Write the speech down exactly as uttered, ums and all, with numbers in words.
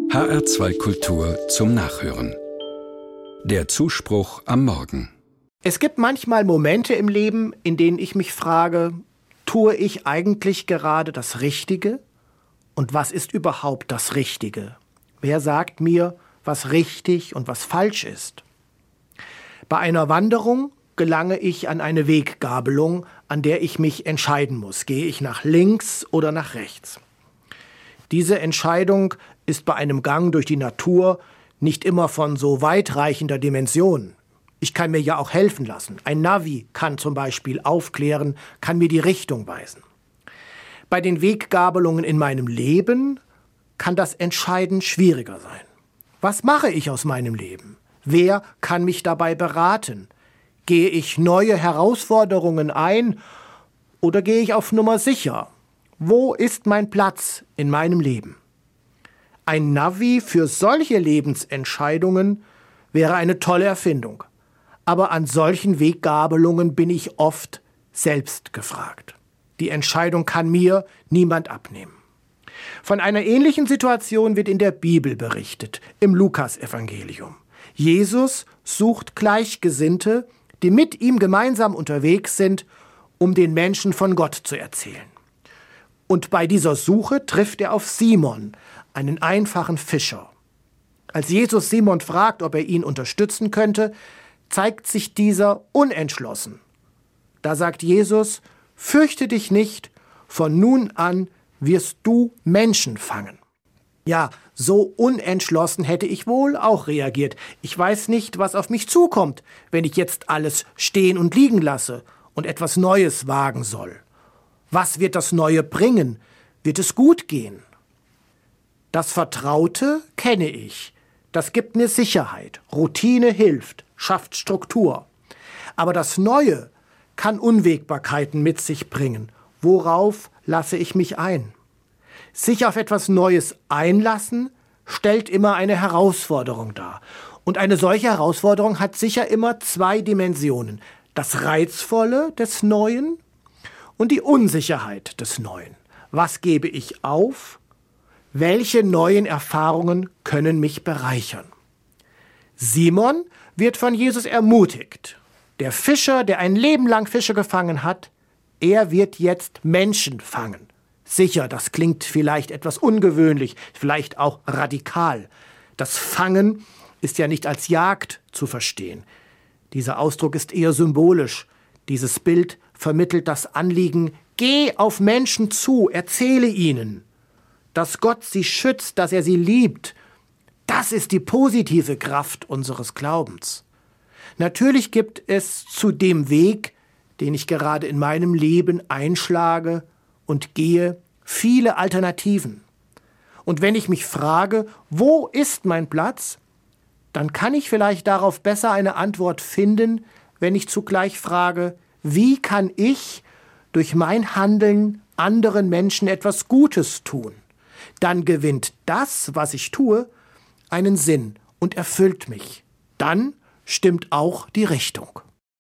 H R zwei Kultur zum Nachhören. Der Zuspruch am Morgen. Es gibt manchmal Momente im Leben, in denen ich mich frage, tue ich eigentlich gerade das Richtige? Und was ist überhaupt das Richtige? Wer sagt mir, was richtig und was falsch ist? Bei einer Wanderung gelange ich an eine Weggabelung, an der ich mich entscheiden muss. Gehe ich nach links oder nach rechts? Diese Entscheidung ist bei einem Gang durch die Natur nicht immer von so weitreichender Dimension. Ich kann mir ja auch helfen lassen. Ein Navi kann zum Beispiel aufklären, kann mir die Richtung weisen. Bei den Weggabelungen in meinem Leben kann das Entscheiden schwieriger sein. Was mache ich aus meinem Leben? Wer kann mich dabei beraten? Gehe ich neue Herausforderungen ein oder gehe ich auf Nummer sicher? Wo ist mein Platz in meinem Leben? Ein Navi für solche Lebensentscheidungen wäre eine tolle Erfindung. Aber an solchen Weggabelungen bin ich oft selbst gefragt. Die Entscheidung kann mir niemand abnehmen. Von einer ähnlichen Situation wird in der Bibel berichtet, im Lukasevangelium. Jesus sucht Gleichgesinnte, die mit ihm gemeinsam unterwegs sind, um den Menschen von Gott zu erzählen. Und bei dieser Suche trifft er auf Simon, einen einfachen Fischer. Als Jesus Simon fragt, ob er ihn unterstützen könnte, zeigt sich dieser unentschlossen. Da sagt Jesus: Fürchte dich nicht, von nun an wirst du Menschen fangen. Ja, so unentschlossen hätte ich wohl auch reagiert. Ich weiß nicht, was auf mich zukommt, wenn ich jetzt alles stehen und liegen lasse und etwas Neues wagen soll. Was wird das Neue bringen? Wird es gut gehen? Das Vertraute kenne ich. Das gibt mir Sicherheit. Routine hilft, schafft Struktur. Aber das Neue kann Unwägbarkeiten mit sich bringen. Worauf lasse ich mich ein? Sich auf etwas Neues einlassen, stellt immer eine Herausforderung dar. Und eine solche Herausforderung hat sicher immer zwei Dimensionen. Das Reizvolle des Neuen und die Unsicherheit des Neuen. Was gebe ich auf? Welche neuen Erfahrungen können mich bereichern? Simon wird von Jesus ermutigt. Der Fischer, der ein Leben lang Fische gefangen hat, er wird jetzt Menschen fangen. Sicher, das klingt vielleicht etwas ungewöhnlich, vielleicht auch radikal. Das Fangen ist ja nicht als Jagd zu verstehen. Dieser Ausdruck ist eher symbolisch. Dieses Bild vermittelt das Anliegen: Geh auf Menschen zu, erzähle ihnen, dass Gott sie schützt, dass er sie liebt. Das ist die positive Kraft unseres Glaubens. Natürlich gibt es zu dem Weg, den ich gerade in meinem Leben einschlage und gehe, viele Alternativen. Und wenn ich mich frage, wo ist mein Platz, dann kann ich vielleicht darauf besser eine Antwort finden, wenn ich zugleich frage, wie kann ich durch mein Handeln anderen Menschen etwas Gutes tun? Dann gewinnt das, was ich tue, einen Sinn und erfüllt mich. Dann stimmt auch die Richtung.